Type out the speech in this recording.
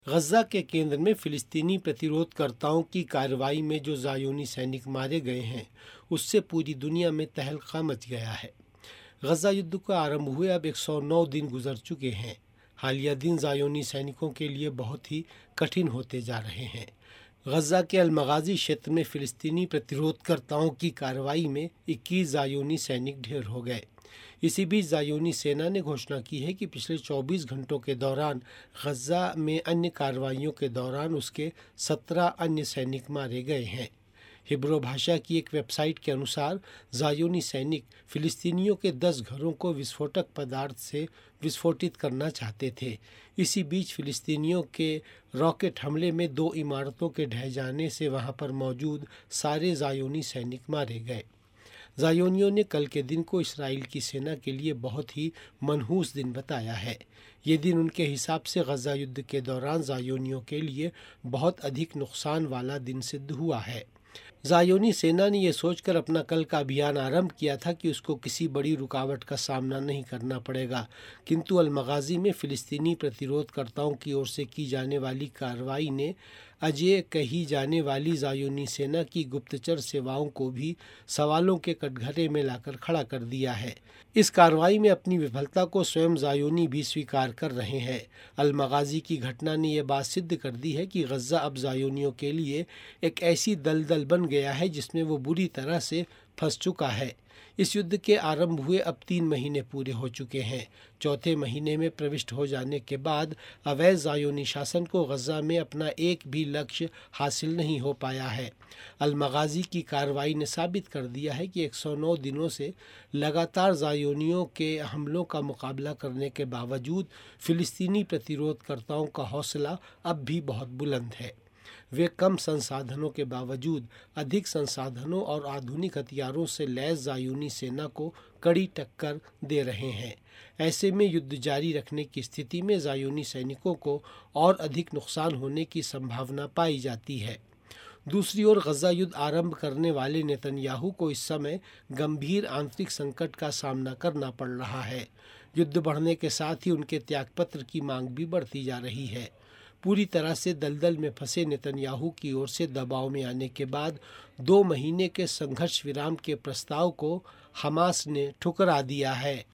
गजा के केंद्र में फिलिस्तीनी प्रतिरोधकर्ताओं की कार्रवाई में जो ज़ायोनी सैनिक मारे गए हैं उससे पूरी दुनिया में तहलका मच गया है। गजा युद्ध का आरंभ हुए अब 109 दिन गुजर चुके हैं। हालिया दिन ज़ायोनी सैनिकों के लिए बहुत ही कठिन होते जा रहे हैं। गजा के अल-मगाज़ी क्षेत्र में फिलिस्तीनी प्रतिरोधकर्ताओं की कार्रवाई में 21 ज़ायोनी सैनिक ढेर हो गए। इसी बीच ज़ायोनी सेना ने घोषणा की है कि पिछले 24 घंटों के दौरान गजा में अन्य कार्रवाइयों के दौरान उसके 17 अन्य सैनिक मारे गए हैं। हिब्रू भाषा की एक वेबसाइट के अनुसार ज़ायोनी सैनिक फिलिस्तीनियों के 10 घरों को विस्फोटक पदार्थ से विस्फोटित करना चाहते थे। इसी बीच फिलिस्तीनियों के रॉकेट हमले में 2 इमारतों के ढह जाने से वहां पर मौजूद सारे ज़ायोनी सैनिक मारे गए। ज़ायोनियों ने कल के दिन को इसराइल की सेना के लिए बहुत ही मनहूस दिन बताया है। ये दिन उनके हिसाब से गजा युद्ध के दौरान ज़ायोनियों के लिए बहुत अधिक नुकसान वाला दिन सिद्ध हुआ है। ज़ायोनी सेना ने यह सोचकर अपना कल का अभियान आरंभ किया था कि उसको किसी बड़ी रुकावट का सामना नहीं करना पड़ेगा, किंतु अल-मगाज़ी में फ़िलिस्तीनी प्रतिरोधकर्ताओं की ओर से की जाने वाली कार्रवाई ने अजेय कही जाने वाली ज़ायोनी सेना की गुप्तचर सेवाओं को भी सवालों के कटघरे में लाकर खड़ा कर दिया है। इस कार्रवाई में अपनी विफलता को स्वयं ज़ायोनी भी स्वीकार कर रहे हैं। अल-मगाज़ी की घटना ने यह बात सिद्ध कर दी है कि गजा अब ज़ायोनियों के लिए एक ऐसी दलदल बन गया है जिसमें वो बुरी तरह से फंस चुका है। इस युद्ध के आरंभ हुए अब 3 महीने पूरे हो चुके हैं। चौथे महीने में प्रविष्ट हो जाने के बाद अवैध ज़ायोनी शासन को गजा में अपना एक भी लक्ष्य हासिल नहीं हो पाया है। अल-मगाज़ी की कार्रवाई ने साबित कर दिया है कि 109 दिनों से लगातार ज़ायोनियों के हमलों का मुकाबला करने के बावजूद फ़िलिस्तीनी प्रतिरोधकर्ताओं का हौसला अब भी बहुत बुलंद है। वे कम संसाधनों के बावजूद अधिक संसाधनों और आधुनिक हथियारों से लैस ज़ायोनी सेना को कड़ी टक्कर दे रहे हैं। ऐसे में युद्ध जारी रखने की स्थिति में ज़ायोनी सैनिकों को और अधिक नुकसान होने की संभावना पाई जाती है। दूसरी ओर गजा युद्ध आरंभ करने वाले नेतन्याहू को इस समय गंभीर आंतरिक संकट का सामना करना पड़ रहा है। युद्ध बढ़ने के साथ ही उनके त्यागपत्र की मांग भी बढ़ती जा रही है। पूरी तरह से दलदल में फंसे नेतन्याहू की ओर से दबाव में आने के बाद 2 महीने के संघर्ष विराम के प्रस्ताव को हमास ने ठुकरा दिया है।